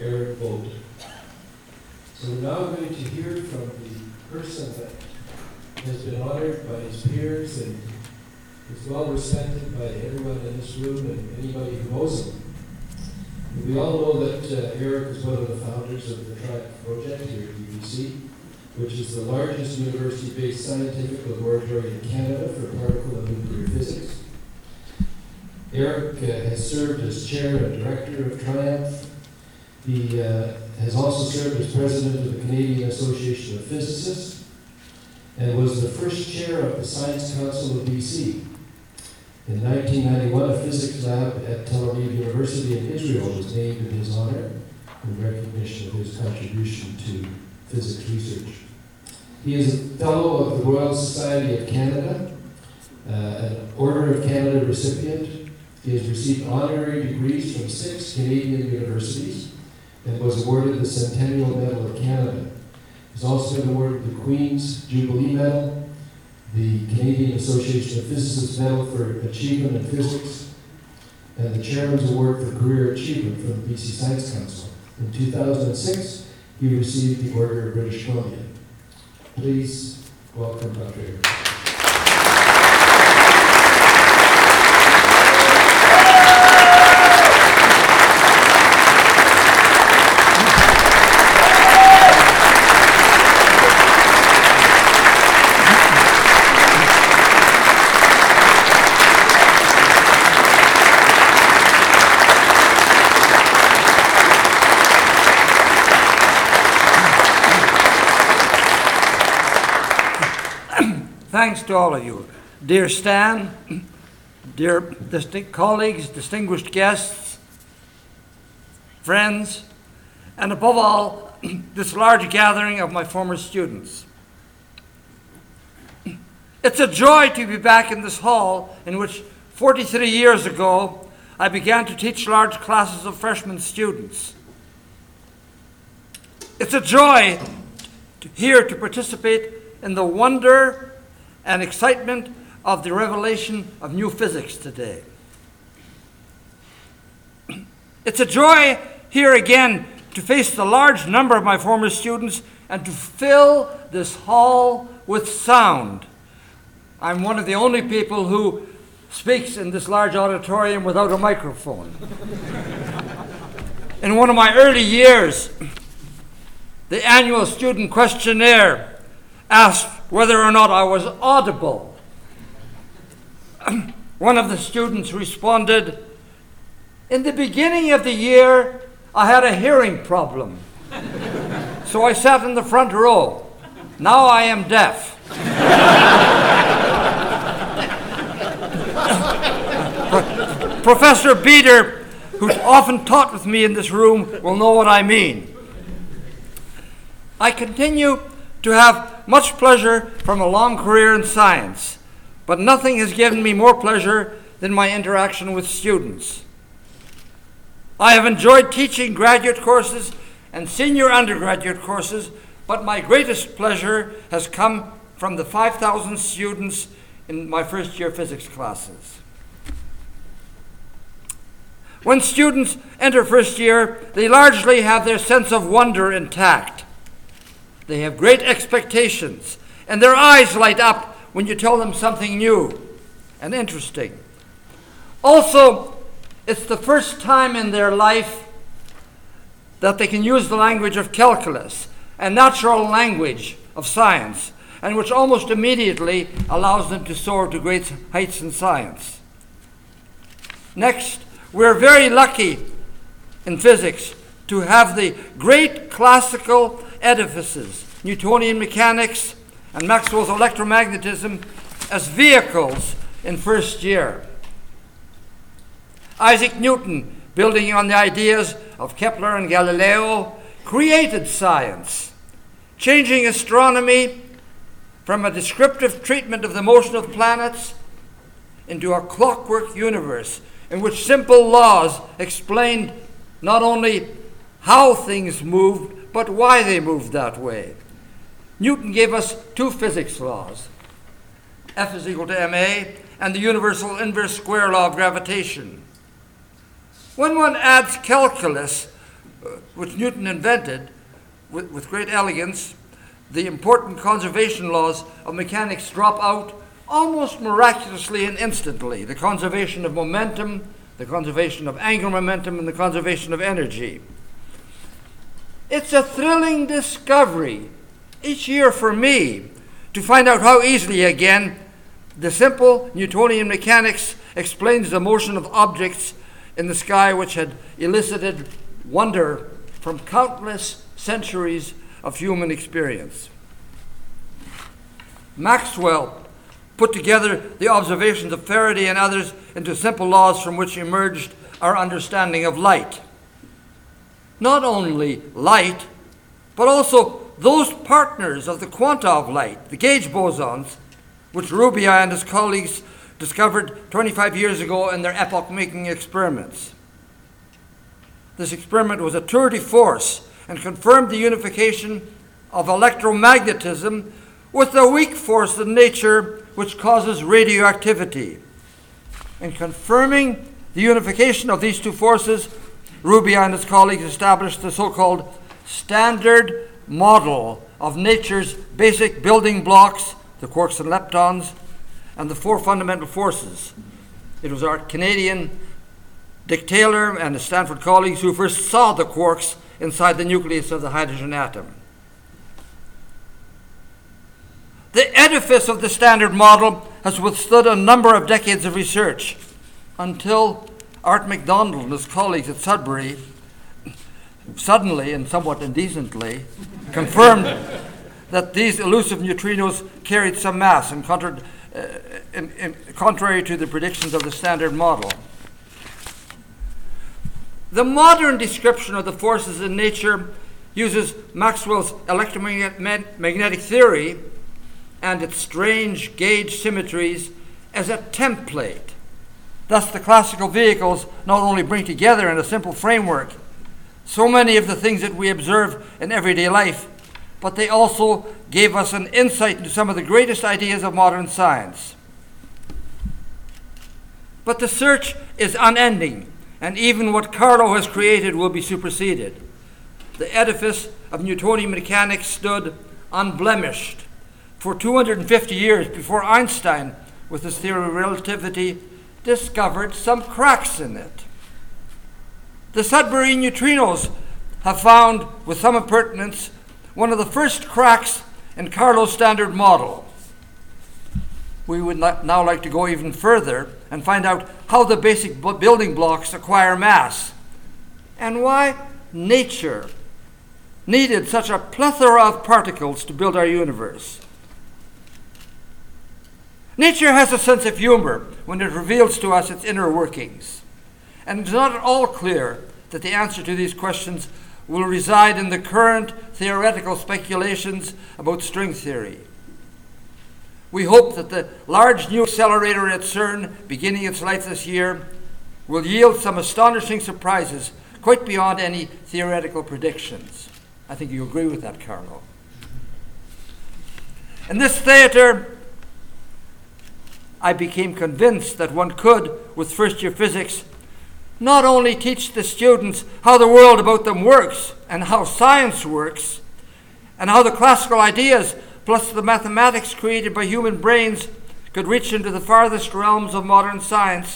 Eric Bolden. So we're now going to hear from the person that has been honored by his peers and is well respected by everyone in this room and anybody who knows him. We all know that Eric is one of the founders of the TRIUMPH project here at UBC, which is the largest university-based scientific laboratory in Canada for particle and nuclear physics. Eric has served as chair and director of TRIUMPH. He has also served as president of the Canadian Association of Physicists and was the first chair of the Science Council of BC. In 1991, a physics lab at Tel Aviv University in Israel was named in his honor in recognition of his contribution to physics research. He is a fellow of the Royal Society of Canada, an Order of Canada recipient. He has received honorary degrees from 6 Canadian universities and was awarded the Centennial Medal of Canada. He's also been awarded the Queen's Jubilee Medal, the Canadian Association of Physicists Medal for Achievement in Physics, and the Chairman's Award for Career Achievement from the BC Science Council. In 2006, he received the Order of British Columbia. Please welcome Dr. Eric. Thanks to all of you. Dear Stan, dear colleagues, distinguished guests, friends, and above all, this large gathering of my former students. It's a joy to be back in this hall in which 43 years ago I began to teach large classes of freshman students. It's a joy here to participate in the wonder and excitement of the revelation of new physics today. It's a joy here again to face the large number of my former students and to fill this hall with sound. I'm one of the only people who speaks in this large auditorium without a microphone. In one of my early years, the annual student questionnaire asked whether or not I was audible. One of the students responded, "In the beginning of the year, I had a hearing problem. So I sat in the front row. Now I am deaf." Professor Beater, who's often taught with me in this room, will know what I mean. I continue to have much pleasure from a long career in science, but nothing has given me more pleasure than my interaction with students. I have enjoyed teaching graduate courses and senior undergraduate courses, but my greatest pleasure has come from the 5,000 students in my first year physics classes. When students enter first year, they largely have their sense of wonder intact. They have great expectations, and their eyes light up when you tell them something new and interesting. Also, it's the first time in their life that they can use the language of calculus and natural language of science, and which almost immediately allows them to soar to great heights in science. Next, we're very lucky in physics to have the great classical edifices, Newtonian mechanics and Maxwell's electromagnetism, as vehicles in first year. Isaac Newton, building on the ideas of Kepler and Galileo, created science, changing astronomy from a descriptive treatment of the motion of planets into a clockwork universe in which simple laws explained not only how things moved, but why they moved that way. Newton gave us 2 physics laws, F is equal to ma, and the universal inverse square law of gravitation. When one adds calculus which Newton invented with great elegance, the important conservation laws of mechanics drop out almost miraculously and instantly. The conservation of momentum, the conservation of angular momentum, and the conservation of energy. It's a thrilling discovery each year for me to find out how easily, again, the simple Newtonian mechanics explains the motion of objects in the sky, which had elicited wonder from countless centuries of human experience. Maxwell put together the observations of Faraday and others into simple laws from which emerged our understanding of light. Not only light, but also those partners of the quanta of light, the gauge bosons, which Rubiae and his colleagues discovered 25 years ago in their epoch-making experiments. This experiment was a tour de force and confirmed the unification of electromagnetism with the weak force in nature which causes radioactivity. In confirming the unification of these two forces, Rubiae and his colleagues established the so-called standard model of nature's basic building blocks, the quarks and leptons, and the four fundamental forces. It was our Canadian Dick Taylor and his Stanford colleagues who first saw the quarks inside the nucleus of the hydrogen atom. The edifice of the Standard Model has withstood a number of decades of research until Art MacDonald and his colleagues at Sudbury suddenly and somewhat indecently confirmed that these elusive neutrinos carried some mass and contrary to the predictions of the Standard Model. The modern description of the forces in nature uses Maxwell's electromagnetic theory and its strange gauge symmetries as a template. Thus, the classical vehicles not only bring together in a simple framework so many of the things that we observe in everyday life, but they also gave us an insight into some of the greatest ideas of modern science. But the search is unending, and even what Carnot has created will be superseded. The edifice of Newtonian mechanics stood unblemished for 250 years before Einstein, with his theory of relativity, discovered some cracks in it. The Sudbury neutrinos have found, with some impertinence, one of the first cracks in Carnot's Standard Model. We would now like to go even further and find out how the basic building blocks acquire mass and why nature needed such a plethora of particles to build our universe. Nature has a sense of humor when it reveals to us its inner workings, and it's not at all clear that the answer to these questions will reside in the current theoretical speculations about string theory. We hope that the large new accelerator at CERN, beginning its life this year, will yield some astonishing surprises quite beyond any theoretical predictions. I think you agree with that, Carnot. In this theater, I became convinced that one could, with first-year physics, not only teach the students how the world about them works and how science works and how the classical ideas plus the mathematics created by human brains could reach into the farthest realms of modern science,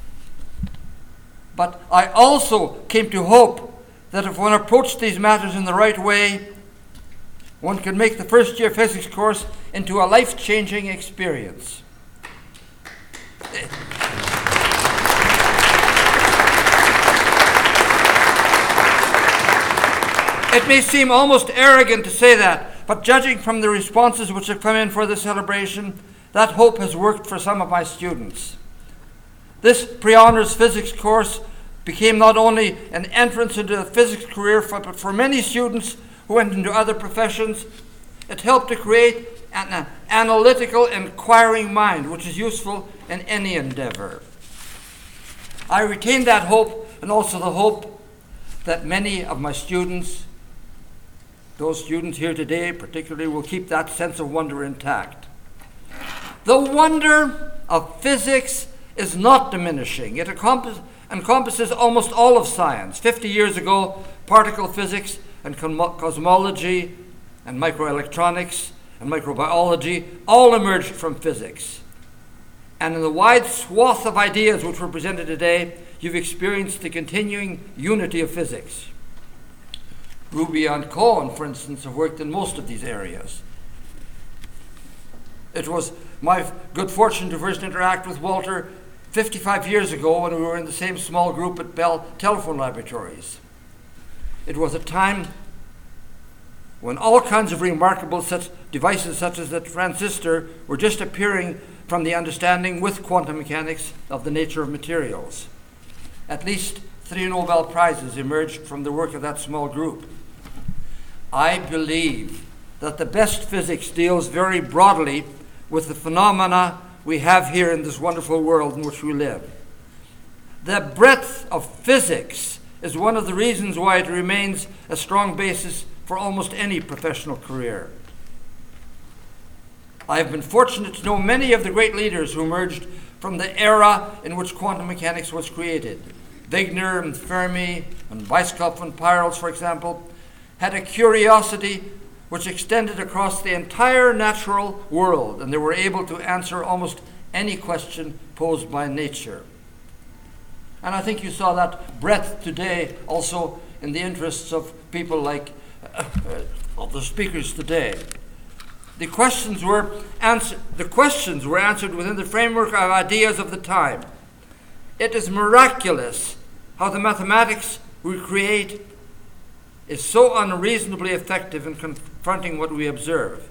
but I also came to hope that if one approached these matters in the right way, one could make the first-year physics course into a life-changing experience. It may seem almost arrogant to say that, but judging from the responses which have come in for this celebration, that hope has worked for some of my students. This pre-honors physics course became not only an entrance into a physics career, but for many students who went into other professions, it helped to create an analytical, inquiring mind, which is useful in any endeavor. I retain that hope, and also the hope that many of my students, those students here today particularly, will keep that sense of wonder intact. The wonder of physics is not diminishing. It encompasses almost all of science. 50 years ago, particle physics and cosmology and microelectronics and microbiology all emerged from physics. And in the wide swath of ideas which were presented today, you've experienced the continuing unity of physics. Ruby and Cohen, for instance, have worked in most of these areas. It was my good fortune to first interact with Walter 55 years ago when we were in the same small group at Bell Telephone Laboratories. It was a time when all kinds of remarkable such devices such as the transistor were just appearing from the understanding with quantum mechanics of the nature of materials. At least 3 Nobel Prizes emerged from the work of that small group. I believe that the best physics deals very broadly with the phenomena we have here in this wonderful world in which we live. The breadth of physics is one of the reasons why it remains a strong basis for almost any professional career. I have been fortunate to know many of the great leaders who emerged from the era in which quantum mechanics was created. Wigner and Fermi and Weishaupt and Peierls, for example, had a curiosity which extended across the entire natural world, and they were able to answer almost any question posed by nature. And I think you saw that breadth today also in the interests of people like of the speakers today. The questions were answered within the framework of ideas of the time. It is miraculous how the mathematics we create is so unreasonably effective in confronting what we observe.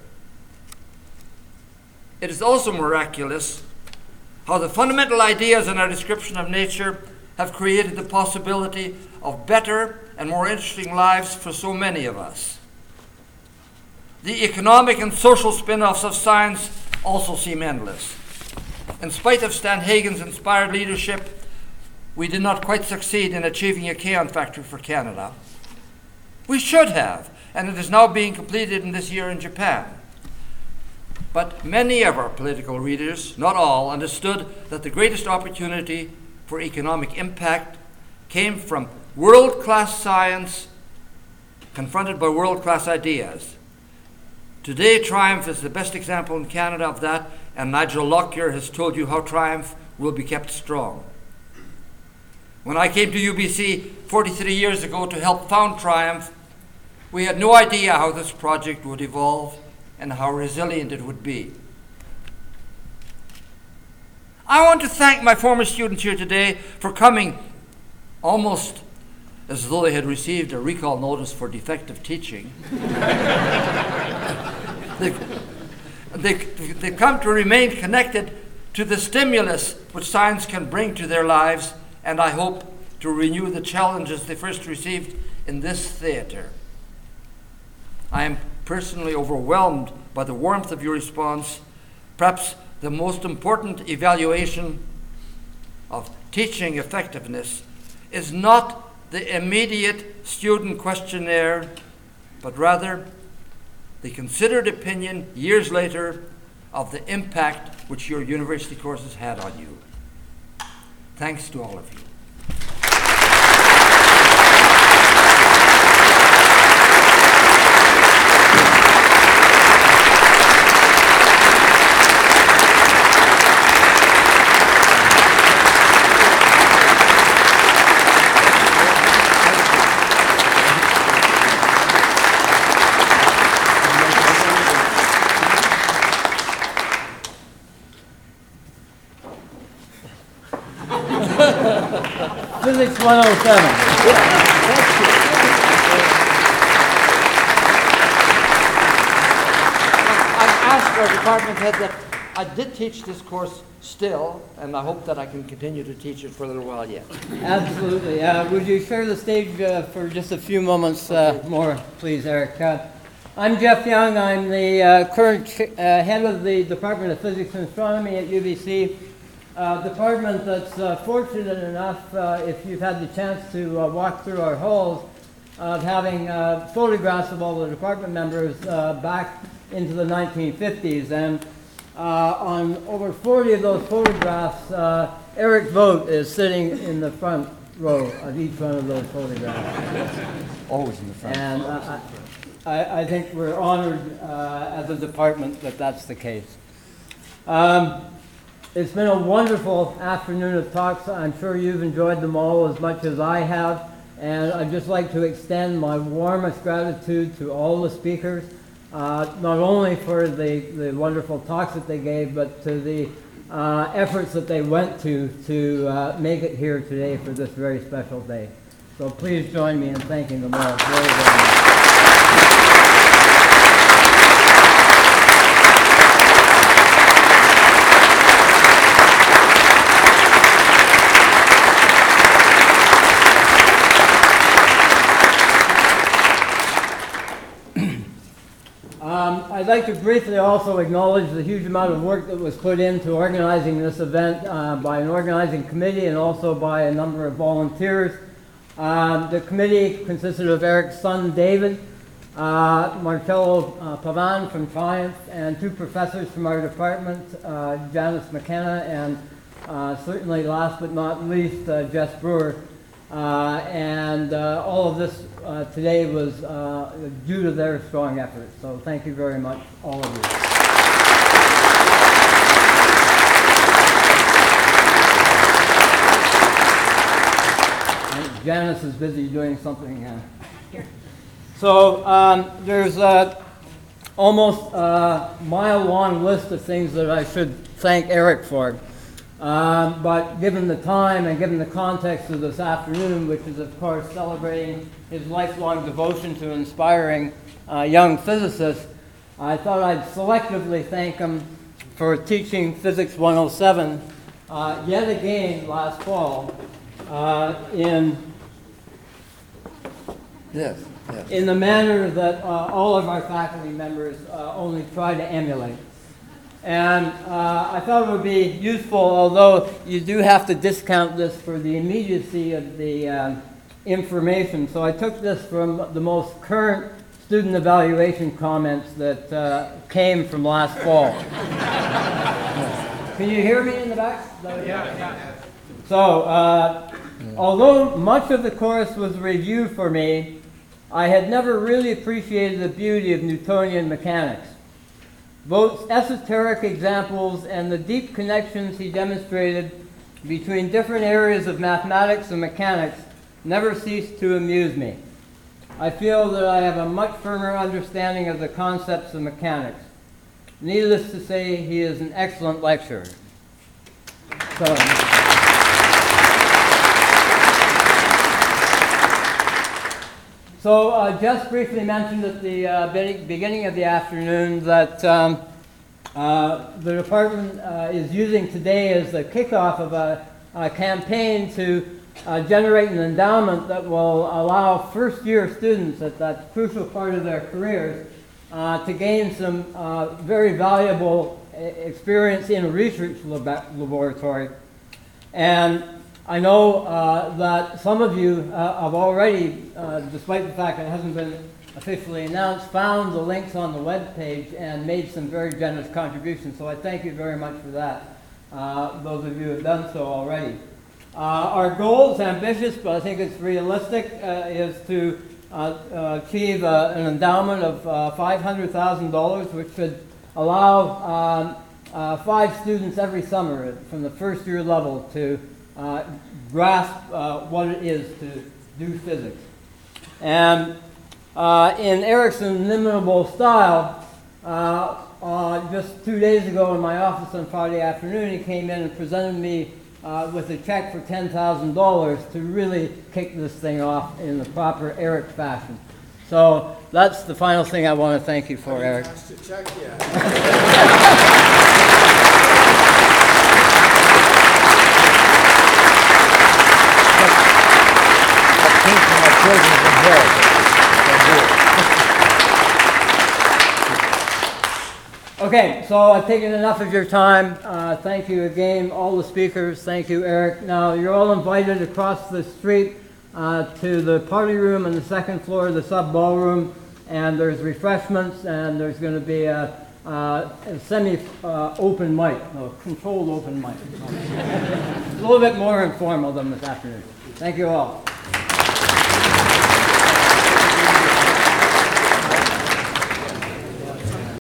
It is also miraculous how the fundamental ideas in our description of nature have created the possibility of better and more interesting lives for so many of us. The economic and social spin-offs of science also seem endless. In spite of Stan Hagen's inspired leadership, we did not quite succeed in achieving a kaon factory for Canada. We should have, and it is now being completed in this year in Japan. But many of our political readers, not all, understood that the greatest opportunity for economic impact came from world-class science confronted by world-class ideas. Today, Triumph is the best example in Canada of that, and Nigel Lockyer has told you how Triumph will be kept strong. When I came to UBC 43 years ago to help found Triumph, we had no idea how this project would evolve and how resilient it would be. I want to thank my former students here today for coming almost as though they had received a recall notice for defective teaching. They come to remain connected to the stimulus which science can bring to their lives, and I hope to renew the challenges they first received in this theater. I am personally overwhelmed by the warmth of your response. Perhaps the most important evaluation of teaching effectiveness is not the immediate student questionnaire, but rather the considered opinion years later of the impact which your university courses had on you. Thanks to all of you. Physics 107. I've asked our department head that I did teach this course still, and I hope that I can continue to teach it for a little while yet. Absolutely. Would you share the stage for just a few moments more, please, Eric? I'm Jeff Young. I'm the current head of the Department of Physics and Astronomy at UBC. Department that's fortunate enough, if you've had the chance to walk through our halls, of having photographs of all the department members back into the 1950s. And on over 40 of those photographs, Eric Vogt is sitting in the front row of each one of those photographs. Always in the front. And I think we're honored as a department that that's the case. It's been a wonderful afternoon of talks. I'm sure you've enjoyed them all as much as I have. And I'd just like to extend my warmest gratitude to all the speakers, not only for the wonderful talks that they gave, but to the efforts that they went to make it here today for this very special day. So please join me in thanking them all very, very much. I'd like to briefly also acknowledge the huge amount of work that was put into organizing this event by an organizing committee and also by a number of volunteers. The committee consisted of Eric's son, David, Marcello Pavan from Triumph, and two professors from our department, Janice McKenna, and certainly last but not least, Jess Brewer. All of this today was due to their strong efforts. So thank you very much, all of you. And Janice is busy doing something here. So there's almost a mile-long list of things that I should thank Eric for. But given the time and given the context of this afternoon, which is of course celebrating his lifelong devotion to inspiring young physicists, I thought I'd selectively thank him for teaching Physics 107 yet again last fall in the manner that all of our faculty members only try to emulate. And I thought it would be useful, although you do have to discount this for the immediacy of the information. So I took this from the most current student evaluation comments that came from last fall. Can you hear me in the back? Yeah. So, although much of the course was review for me, I had never really appreciated the beauty of Newtonian mechanics. Vogt's esoteric examples and the deep connections he demonstrated between different areas of mathematics and mechanics never ceased to amuse me. I feel that I have a much firmer understanding of the concepts of mechanics. Needless to say, he is an excellent lecturer. So just briefly mentioned at the beginning of the afternoon that the department is using today as the kickoff of a campaign to generate an endowment that will allow first-year students at that crucial part of their careers to gain some very valuable experience in a research laboratory. And I know that some of you have already, despite the fact that it hasn't been officially announced, found the links on the web page and made some very generous contributions. So I thank you very much for that, those of you who have done so already. Our goal is ambitious, but I think it's realistic, is to achieve an endowment of $500,000, which should allow 5 students every summer from the first year level to grasp what it is to do physics. And in Eric's inimitable style, just 2 days ago in my office on Friday afternoon, he came in and presented me with a check for $10,000 to really kick this thing off in the proper Eric fashion. So that's the final thing I want to thank you for, Eric. Check, yeah. Okay, so I've taken enough of your time. Thank you again, all the speakers. Thank you, Eric. Now, you're all invited across the street to the party room on the second floor of the sub ballroom, and there's refreshments, and there's going to be a a semi-open mic, no, controlled open mic. A little bit more informal than this afternoon. Thank you all.